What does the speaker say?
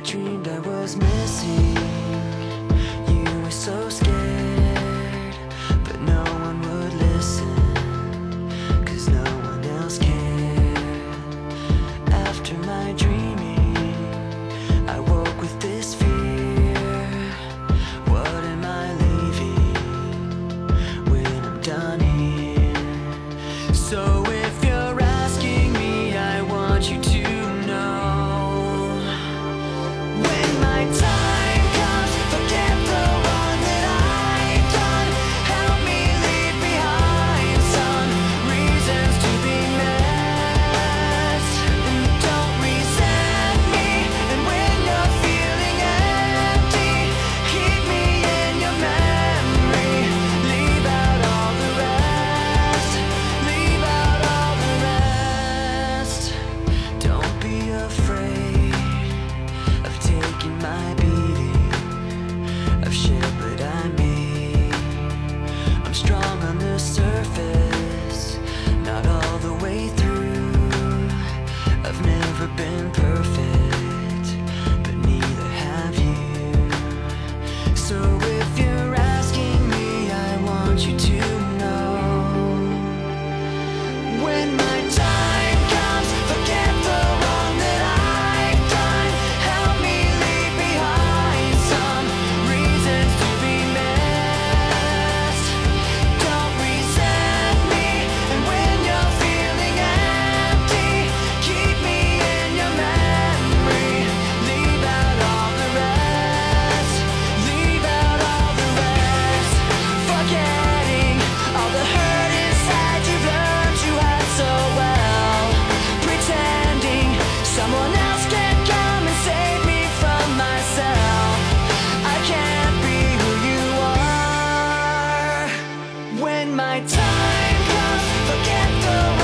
dreamed I was missing. You were so scared, but no one would listen, 'cause no one else cared. After my dreaming, I woke with this fear. What am I leaving when I'm done here? So if you're asking me, I want you to know, when my time comes, forget the wrong that I've done. Help me leave behind some reasons to be met. And don't resent me. And when you're feeling empty, keep me in your memory. Leave out all the rest. Leave out all the rest. Don't be afraid of taking my beating, of shit that I made. I'm strong on the surface, not all the way through. I've never been perfect, but neither have you. So if you're asking me, I want you to know, when my time comes, forget the wrong that I've done. Help me leave behind some reasons to be missed. Don't resent me. And when you're feeling empty, keep me in your memory. Leave out all the rest. Leave out all the rest. Forgetting all the hurt inside you've learned you had so well. Pretending someone else can come and save me from myself. I can't be who you are. When my time comes, forget the